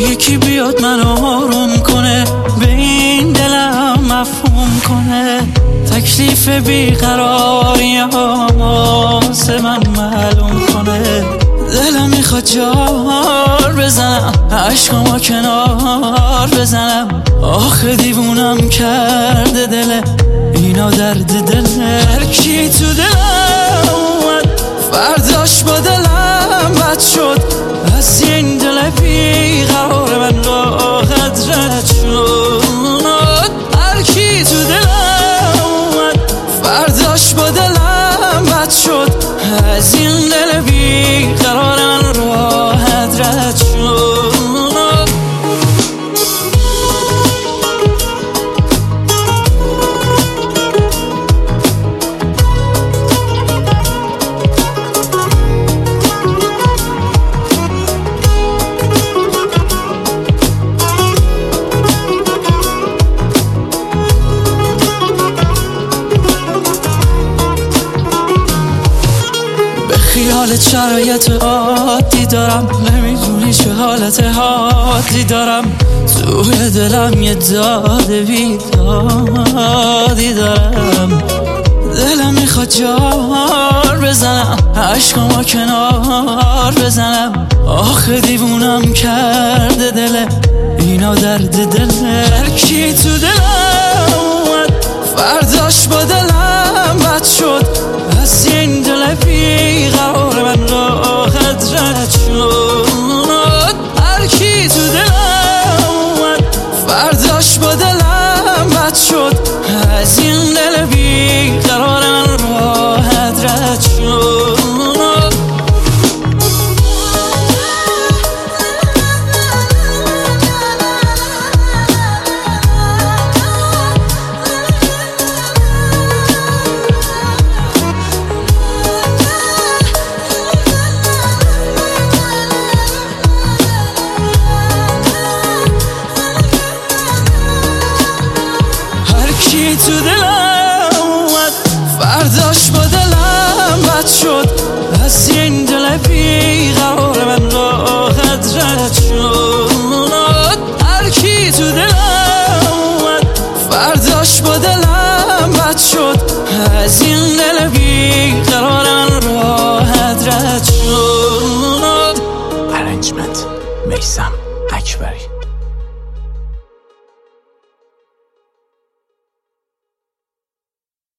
یکی بیاد منو آروم کنه، به این دلم مفهوم کنه. تکلیف بیقراریام واسه من معلوم کنه. دلم میخواد جار بزنم، عشقامو کنار بزنم. آخه دیوونم کرده دل اینا، درد دل هر کی تو دلم اومد فرداش با دلم بد شد. از این دل بیقرار من راحت رد شد. هر کی تو دلم اومد فرداش با دلم بد شد. از این دل بیقرار من راحت رد شد. خیالت شرایط عادی دارم، نمیدونی چه حالت حادی دارم. توی دلم یه داد بیدادی دارم. دلم میخواد جار بزنم، عشقامو کنار بزنم. آخه دیوونم کرده دل اینا، درد دل هر کی تو دلم اومد فرداش با دلم بد شد. از این دل بیقرار من راحت رد شد. هر کی تو دلم اومد فرداش با دلم بد شد. از این دل بیقرار من راحت رد شد. کی تو دلم اومد فرداش با دلم بد شد. از این